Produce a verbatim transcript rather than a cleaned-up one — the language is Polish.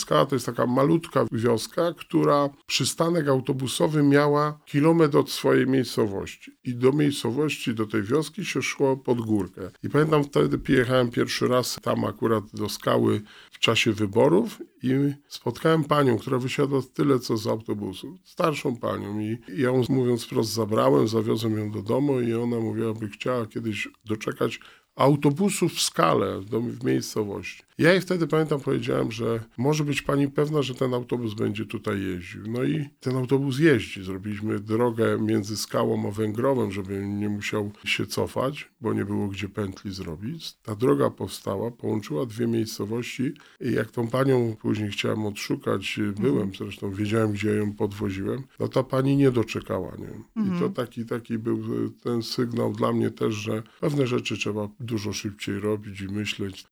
Skała to jest taka malutka wioska, która przystanek autobusowy miała kilometr od swojej miejscowości. I do miejscowości, do tej wioski się szło pod górkę. I pamiętam, wtedy przyjechałem pierwszy raz tam akurat do Skały w czasie wyborów i spotkałem panią, która wysiadła tyle co z autobusu. Starszą panią. I ja ją, mówiąc wprost, zabrałem, zawiozłem ją do domu i ona mówiła, by chciała kiedyś doczekać autobusu w Skale, w miejscowości. Ja jej wtedy, pamiętam, powiedziałem, że może być pani pewna, że ten autobus będzie tutaj jeździł. No i ten autobus jeździ. Zrobiliśmy drogę między Skałą a Węgrowem, żeby nie musiał się cofać, bo nie było gdzie pętli zrobić. Ta droga powstała, połączyła dwie miejscowości i jak tą panią później chciałem odszukać, byłem zresztą, wiedziałem, gdzie ją podwoziłem, no ta pani nie doczekała. Nie? I Mhm. to taki, taki był ten sygnał dla mnie też, że pewne rzeczy trzeba dużo szybciej robić i myśleć.